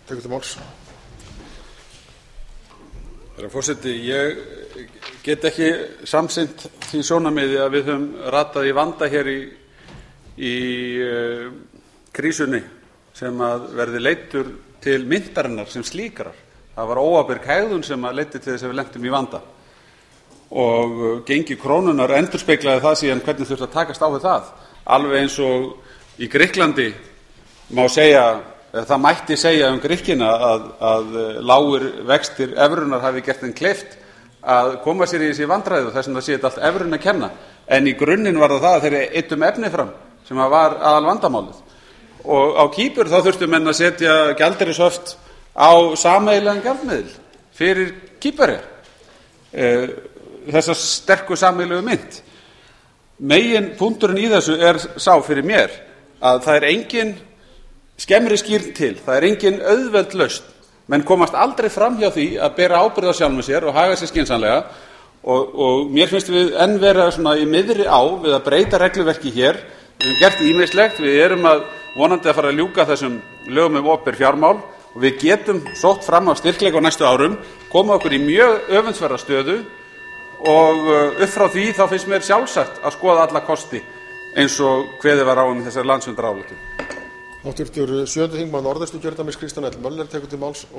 Herra forseti, ég get ekki samsinnt því sjónarmiði að við höfum ratað í vanda hér í krísunni sem að verði leiddur til myntarinnar sem slíkrar. Það var óábyrg hegðun sem að leiddi til þess að við lentum í vanda og gengi krónunnar endurspeglaði það síðan hvernig þurfti að takast á við það. Alveg eins og í Grikklandi má segja, það mætti segja Grikkina að lágir vextir evrunnar hafi gert þeim kleift að koma sér í þessi vandræði og þess vegna sé þetta allt evrunni að kenna. En í grunninn var það að þeir eyddu efni fram sem var aðal vandamálið. Og á Kýpur þá þurftu menn að setja gjaldeyrishöft á sameiginlegan gjaldmiðil fyrir Kýpverja, þessa sterku sameiginlegu mynt. Meginpunkturinn í þessu sá fyrir mér að það engin skemmri skírn til, það engin auðveld lausn. Menn komast aldrei fram hjá því að bera ábyrgð á sjálfum sér og haga sér skynsamlega og mér finnst við enn vera svona í miðri á við að breyta regluverki hér. Við höfum gert ýmislegt, við erum vonandi að fara að ljúka þessum lögum opinber fjármál og við getum sótt fram á styrkleika á næstu árum, koma okkur í mjög öfundsverða stöðu og upp frá því þá finnst mér sjálfsagt að skoða alla kosti eins og kveðið var á þessari landsfundarályktun. Háttvirtur 7. þingmaður Norðausturkjördæmis Kristján L. Möller tekur til máls og